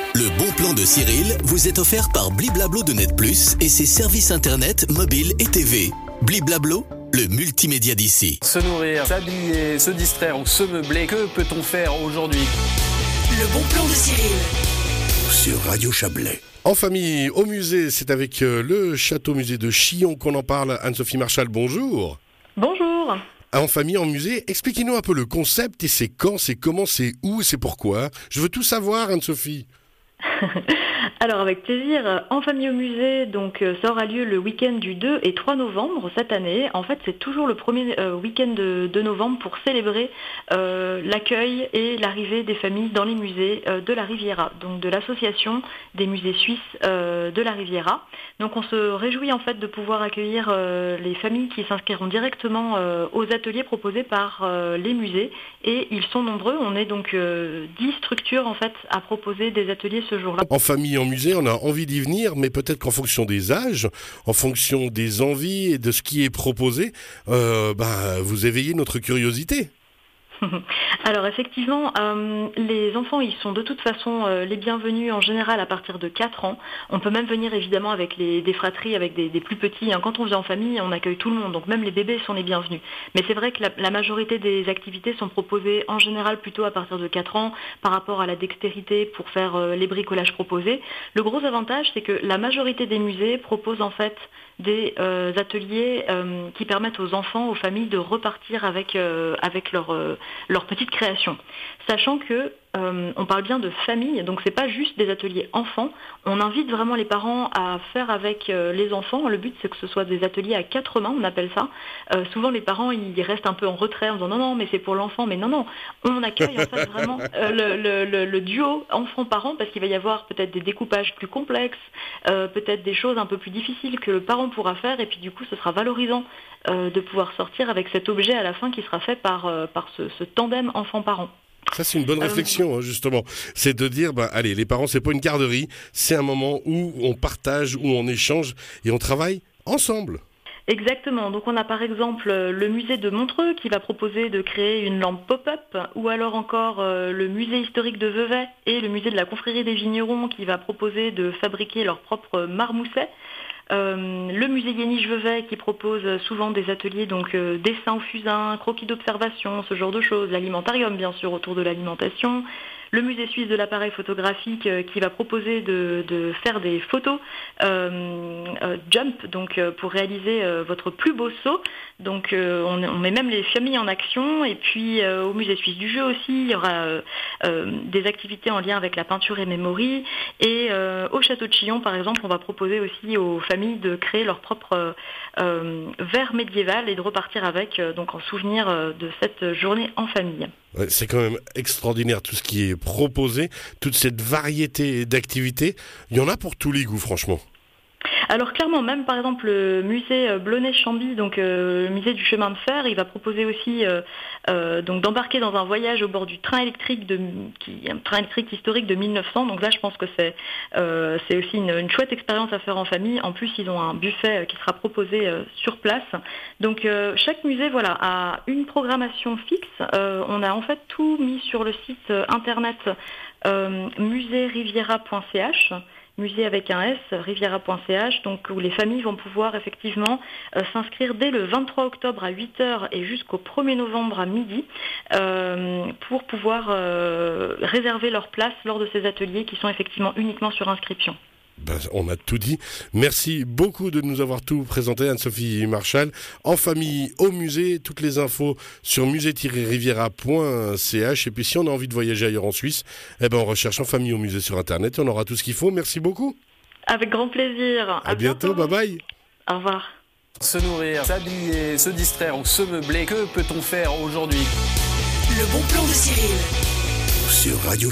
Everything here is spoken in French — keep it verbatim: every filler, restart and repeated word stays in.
Le bon plan de Cyril vous est offert par Bliblablo de Net Plus et ses services internet, mobile et T V. Bliblablo, le multimédia d'ici. Se nourrir, s'habiller, se distraire ou se meubler, que peut-on faire aujourd'hui? Le bon plan de Cyril. Sur Radio Chablais. En famille, au musée, c'est avec euh, le château-musée de Chillon qu'on en parle. Anne-Sophie Marchal, bonjour. Bonjour. En famille, en musée, expliquez-nous un peu le concept et c'est quand, c'est comment, c'est où, c'est pourquoi. Je veux tout savoir, Anne-Sophie. Alors avec plaisir, En famille au musée, donc ça aura lieu le week-end du deux et trois novembre cette année. En fait, c'est toujours le premier euh, week-end de, de novembre pour célébrer euh, l'accueil et l'arrivée des familles dans les musées euh, de la Riviera, donc de l'association des musées suisses euh, de la Riviera. Donc on se réjouit en fait de pouvoir accueillir euh, les familles qui s'inscriront directement euh, aux ateliers proposés par euh, les musées et ils sont nombreux. On est donc euh, dix structures en fait à proposer des ateliers ce jour-là. En famille, en musée, on a envie d'y venir, mais peut-être qu'en fonction des âges, en fonction des envies et de ce qui est proposé, euh, bah, vous éveillez notre curiosité. Alors effectivement, euh, les enfants, ils sont de toute façon euh, les bienvenus en général à partir de quatre ans. On peut même venir évidemment avec les, des fratries, avec des, des plus petits. Hein. Quand on vient en famille, on accueille tout le monde, donc même les bébés sont les bienvenus. Mais c'est vrai que la, la majorité des activités sont proposées en général plutôt à partir de quatre ans par rapport à la dextérité pour faire euh, les bricolages proposés. Le gros avantage, c'est que la majorité des musées proposent en fait des euh, ateliers euh, qui permettent aux enfants, aux familles de repartir avec, euh, avec leur, euh, leur petite création. Sachant que euh, on parle bien de famille, donc c'est pas juste des ateliers enfants. On invite vraiment les parents à faire avec euh, les enfants. Le but c'est que ce soit des ateliers à quatre mains, on appelle ça. Euh, souvent les parents ils restent un peu en retrait en disant non non mais c'est pour l'enfant, mais non non. On accueille en fait vraiment euh, le, le, le, le duo enfant-parent parce qu'il va y avoir peut-être des découpages plus complexes, euh, peut-être des choses un peu plus difficiles que le parent pourra faire et puis du coup ce sera valorisant euh, de pouvoir sortir avec cet objet à la fin qui sera fait par, euh, par ce, ce tandem enfant-parent. Ça, c'est une bonne réflexion, hein, justement. C'est de dire, bah, allez, les parents, c'est pas une garderie, c'est un moment où on partage, où on échange et on travaille ensemble. Exactement. Donc on a par exemple le musée de Montreux qui va proposer de créer une lampe pop-up ou alors encore euh, le musée historique de Vevey et le musée de la confrérie des vignerons qui va proposer de fabriquer leur propre marmousset. Euh, le musée Yéniche-Vevey qui propose souvent des ateliers, donc euh, dessin au fusain, croquis d'observation, ce genre de choses, l'alimentarium bien sûr autour de l'alimentation, le musée suisse de l'appareil photographique euh, qui va proposer de, de faire des photos euh, euh, jump, donc euh, pour réaliser euh, votre plus beau saut. Donc euh, on, on met même les familles en action. Et puis euh, au musée suisse du jeu aussi, il y aura euh, euh, des activités en lien avec la peinture et mémoire. Et euh, au château de Chillon, par exemple, on va proposer aussi aux familles de créer leur propre euh, verre médiéval et de repartir avec, euh, donc en souvenir euh, de cette journée en famille. Ouais, c'est quand même extraordinaire tout ce qui est proposé, toute cette variété d'activités. Il y en a pour tous les goûts, franchement. Alors clairement, même par exemple le musée Blonay-Chambly, donc euh, le musée du chemin de fer, il va proposer aussi euh, euh, donc d'embarquer dans un voyage au bord du train électrique de qui un train électrique historique de mille neuf cents. Donc là, je pense que c'est euh, c'est aussi une, une chouette expérience à faire en famille. En plus, ils ont un buffet qui sera proposé euh, sur place. Donc euh, chaque musée, voilà, a une programmation fixe. Euh, on a en fait tout mis sur le site internet euh, musée riviera point c h. Musée avec un S, riviera point c h, donc où les familles vont pouvoir effectivement euh, s'inscrire dès le vingt-trois octobre à huit heures et jusqu'au premier novembre à midi euh, pour pouvoir euh, réserver leur place lors de ces ateliers qui sont effectivement uniquement sur inscription. Ben, on a tout dit. Merci beaucoup de nous avoir tout présenté, Anne-Sophie Marchal. En famille, au musée, toutes les infos sur musée tiret riviera point c h. Et puis si on a envie de voyager ailleurs en Suisse, eh ben on recherche En famille au musée sur Internet et on aura tout ce qu'il faut. Merci beaucoup. Avec grand plaisir. À, à bientôt. bientôt. Bye bye. Au revoir. Se nourrir, s'habiller, se distraire ou se meubler, que peut-on faire aujourd'hui? Le bon plan de Cyril. Sur Radio